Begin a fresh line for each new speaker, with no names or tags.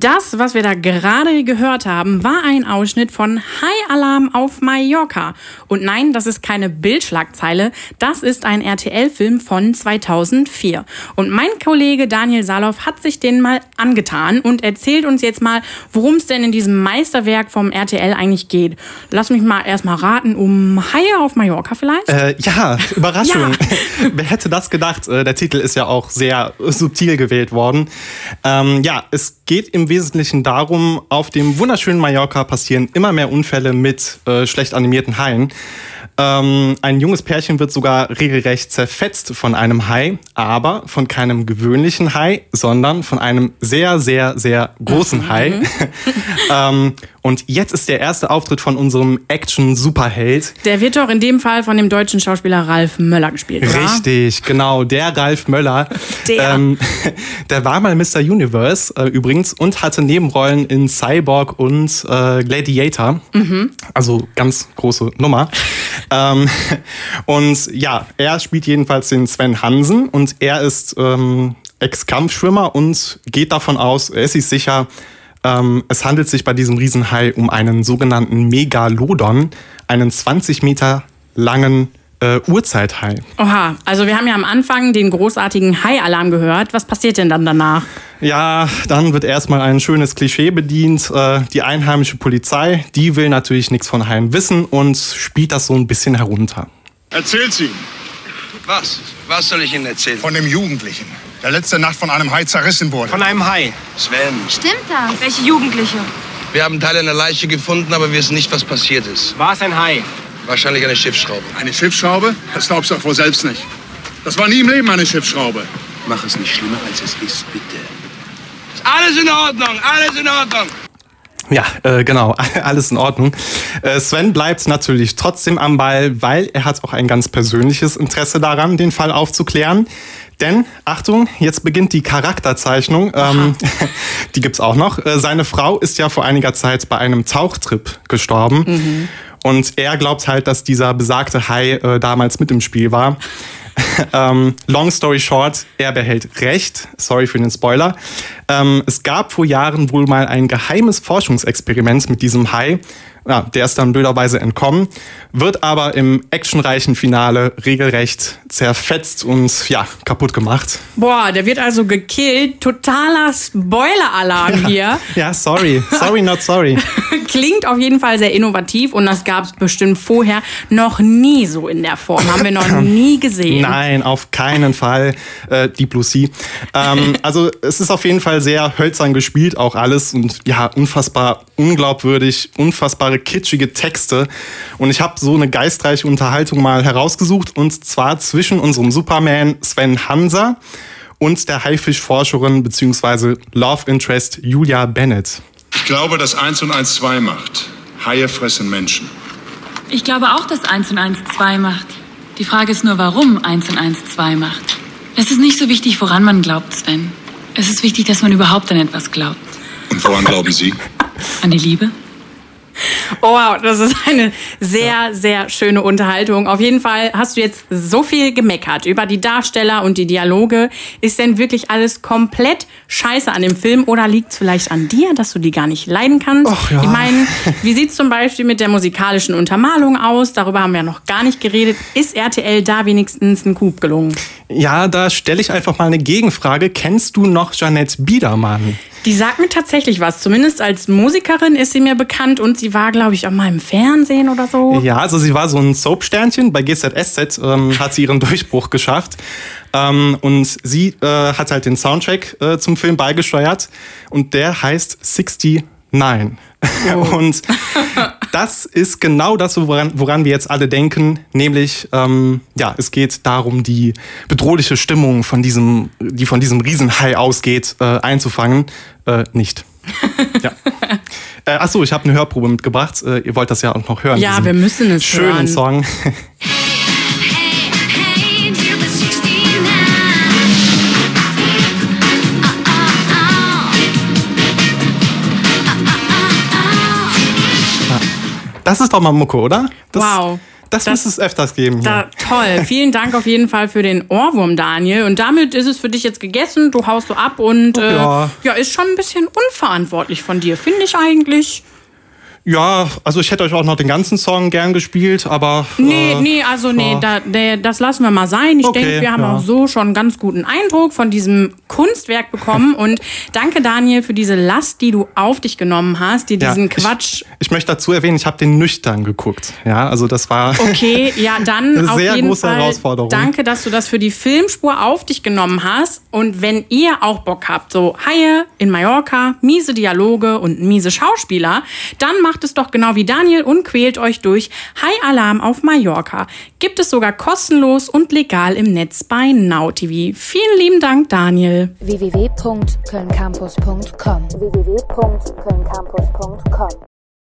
Das, was wir da gerade gehört haben, war ein Ausschnitt von High Alarm auf Mallorca. Und nein, das ist keine Bildschlagzeile, das ist ein RTL-Film von 2004. Und mein Kollege Daniel Saloff hat sich den mal angetan und erzählt uns jetzt mal, worum es denn in diesem Meisterwerk vom RTL eigentlich geht. Lass mich mal erstmal raten, um Haie auf Mallorca vielleicht?
Ja, Überraschung.
Ja.
Wer hätte das gedacht? Der Titel ist ja auch sehr subtil gewählt worden. Ja, es geht im Wesentlichen darum, auf dem wunderschönen Mallorca passieren immer mehr Unfälle mit schlecht animierten Haien. Ein junges Pärchen wird sogar regelrecht zerfetzt von einem Hai, aber von keinem gewöhnlichen Hai, sondern von einem sehr, sehr, sehr großen Hai. Und jetzt ist der erste Auftritt von unserem Action-Superheld.
Der wird doch in dem Fall von dem deutschen Schauspieler Ralf Möller gespielt, oder?
Richtig, genau, der Ralf Möller. Der war mal Mr. Universe übrigens und hatte Nebenrollen in Cyborg und Gladiator. Also ganz große Nummer. Und ja, er spielt jedenfalls den Sven Hansen und er ist Ex-Kampfschwimmer und geht davon aus, er ist sich sicher, es handelt sich bei diesem Riesenhai um einen sogenannten Megalodon, einen 20 Meter langen Urzeithai.
Oha, also wir haben ja am Anfang den großartigen Hai-Alarm gehört. Was passiert denn dann danach?
Ja, dann wird erstmal ein schönes Klischee bedient. Die einheimische Polizei, die will natürlich nichts von Haien wissen und spielt das so ein bisschen herunter.
Erzählt sie.
Was? Was soll ich Ihnen erzählen?
Von dem Jugendlichen, der letzte Nacht von einem Hai zerrissen wurde.
Von einem Hai. Sven.
Stimmt das? Welche Jugendliche?
Wir haben Teile einer Leiche gefunden, aber wir wissen nicht, was passiert ist.
War es ein Hai?
Wahrscheinlich eine Schiffsschraube.
Eine Schiffsschraube? Das glaubst du doch wohl selbst nicht. Das war nie im Leben eine Schiffsschraube.
Mach es nicht schlimmer, als es ist, bitte. Alles in Ordnung, alles in Ordnung.
Ja, genau, alles in Ordnung. Sven bleibt natürlich trotzdem am Ball, weil er hat auch ein ganz persönliches Interesse daran, den Fall aufzuklären. Denn, Achtung, jetzt beginnt die Charakterzeichnung. Die gibt's auch noch. Seine Frau ist ja vor einiger Zeit bei einem Tauchtrip gestorben. Und er glaubt halt, dass dieser besagte Hai damals mit im Spiel war. Long story short, er behält recht. Sorry für den Spoiler. Es gab vor Jahren wohl mal ein geheimes Forschungsexperiment mit diesem Hai. Ja, der ist dann blöderweise entkommen, wird aber im actionreichen Finale regelrecht zerfetzt und ja, kaputt gemacht.
Boah, der wird also gekillt. Totaler Spoiler-Alarm hier.
Ja, sorry. Sorry, not sorry.
Klingt auf jeden Fall sehr innovativ und das gab es bestimmt vorher noch nie so in der Form. Haben wir noch nie gesehen.
Nein, auf keinen Fall. Deep Blue Sea. Also es ist auf jeden Fall sehr hölzern gespielt, auch alles. Und ja, unfassbar unglaubwürdig, unfassbare kitschige Texte. Und ich habe so eine geistreiche Unterhaltung mal herausgesucht. Und zwar zwischen unserem Superman Sven Hanser und der Haifischforscherin bzw. Love Interest Julia Bennett.
Ich glaube, dass 1 und 1 2 macht. Haie fressen Menschen.
Ich glaube auch, dass 1 und 1 2 macht. Die Frage ist nur, warum 1 und 1 2 macht. Es ist nicht so wichtig, woran man glaubt, Sven. Es ist wichtig, dass man überhaupt an etwas glaubt.
Und woran glauben Sie?
An die Liebe?
Oh, wow, das ist eine sehr, sehr schöne Unterhaltung. Auf jeden Fall hast du jetzt so viel gemeckert über die Darsteller und die Dialoge. Ist denn wirklich alles komplett scheiße an dem Film oder liegt es vielleicht an dir, dass du die gar nicht leiden kannst?
Och, ja.
Ich meine, wie sieht es zum Beispiel mit der musikalischen Untermalung aus? Darüber haben wir ja noch gar nicht geredet. Ist RTL da wenigstens ein Coup gelungen?
Ja, da stelle ich einfach mal eine Gegenfrage. Kennst du noch Jeanette Biedermann?
Die sagt mir tatsächlich was. Zumindest als Musikerin ist sie mir bekannt und sie war, glaube ich, auch mal im Fernsehen oder so.
Ja, also sie war so ein Soap-Sternchen. Bei GZSZ hat sie ihren Durchbruch geschafft. Und sie hat halt den Soundtrack zum Film beigesteuert. Und der heißt 69. Oh. Und das ist genau das, woran wir jetzt alle denken. Nämlich, ja, es geht darum, die bedrohliche Stimmung, die von diesem Riesenhai ausgeht, einzufangen. Nicht. Ja. Achso, ich habe eine Hörprobe mitgebracht. Ihr wollt das ja auch noch hören.
Ja, wir müssen es
schönen
hören.
Song. Das ist doch mal Mucke, oder?
Wow.
Das muss es öfters geben.
Toll. Vielen Dank auf jeden Fall für den Ohrwurm, Daniel. Und damit ist es für dich jetzt gegessen. Du haust so ab und ist schon ein bisschen unverantwortlich von dir, finde ich eigentlich.
Ja, also ich hätte euch auch noch den ganzen Song gern gespielt, aber...
das lassen wir mal sein. Ich denke, wir haben auch so schon einen ganz guten Eindruck von diesem Kunstwerk bekommen. Und danke, Daniel, für diese Last, die du auf dich genommen hast, dir diesen Quatsch...
Ich möchte dazu erwähnen, ich habe den nüchtern geguckt. Ja, also das war
okay, ja, dann
eine
auf
sehr
jeden
große
Fall
Herausforderung.
Danke, dass du das für die Filmspur auf dich genommen hast. Und wenn ihr auch Bock habt, so Haie in Mallorca, miese Dialoge und miese Schauspieler, dann macht es doch genau wie Daniel und quält euch durch High Alarm auf Mallorca. Gibt es sogar kostenlos und legal im Netz bei Now TV. Vielen lieben Dank, Daniel.
www.kölncampus.com